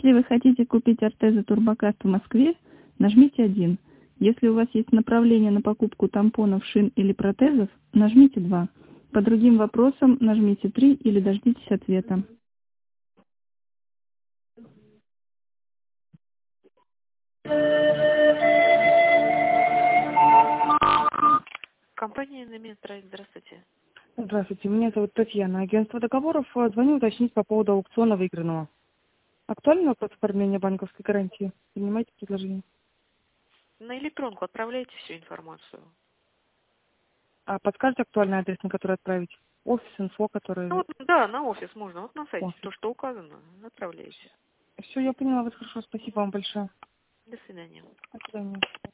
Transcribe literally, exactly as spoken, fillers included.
Если вы хотите купить Артеза Турбокаст в Москве, нажмите один. Если у вас есть направление на покупку тампонов, шин или протезов, нажмите два. По другим вопросам нажмите три или дождитесь ответа. Компания Иномедстрой, здравствуйте. Здравствуйте, меня зовут Татьяна. Агентство договоров. Звоню уточнить по поводу аукциона выигранного. Актуальный вопрос оформления банковской гарантии? Принимайте предложение. На электронку отправляйте всю информацию. А подскажете актуальный адрес, на который отправить? Офис, инфо, который... Ну, вот, да, на офис можно. Вот на сайте Офис. то, что указано, отправляйте. Все, я поняла вас хорошо. Спасибо вам большое. До свидания. До свидания.